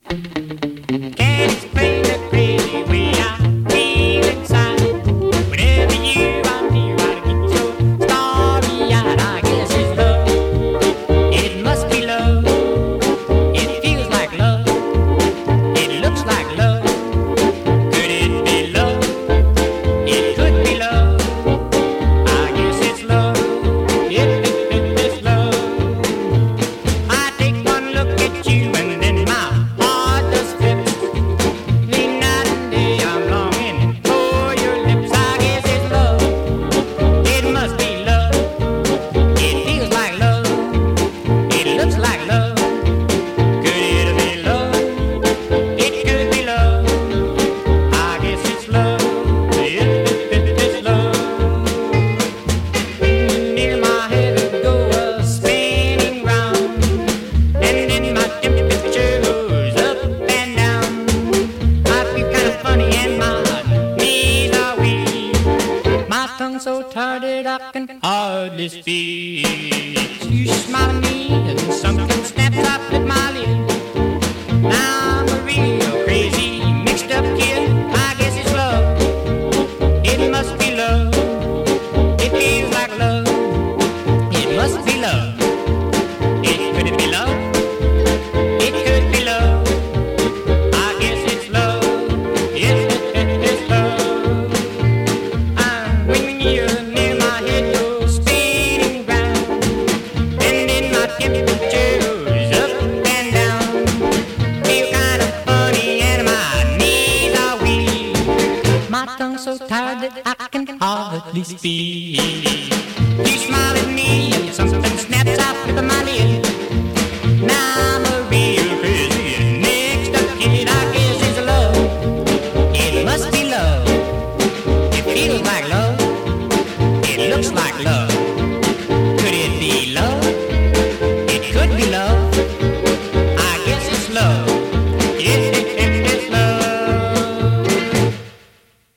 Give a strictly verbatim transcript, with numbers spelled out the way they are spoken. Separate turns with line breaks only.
Can't explain the crazy way I feel inside. Whenever you are near, I get so starry-eyed. I guess it's love. It must be love. It feels like love. It looks like love. Could it be love? It could be love. I guess it's love. It, it, it, it's love. I take one look at you and then my heart does flip. Day, night and day I'm longing for your lips. I guess it's love. It must be love. It feels like love. It looks like love. Could it be love? It could be love. I guess it's love. It, it, it, it's love. Near my head it goes spinning round, and then my temperature goes up and down. I feel kind of funny and my knees are weak. My tongue's so tired that I can hardly speak. You smile at me and something snaps off at my lid. Now I'm a real crazy, mixed up kid. I guess it's love. It must be love. It feels like love. It must be love. It could it be love? It could be love. I guess it's love. It, it, it's love. I'm when you're near my head goes spinning round, and then my temperature goes up and down. Feel kind of funny and my knees are weak. My tongue's so tired that I can hardly speak. You smile at me and something snaps off of my lid. Now I'm a real crazy and mixed up kid. I guess it's love. It must be love. It feels like love. It looks like love. Could it be love? It could be love. I guess it's love.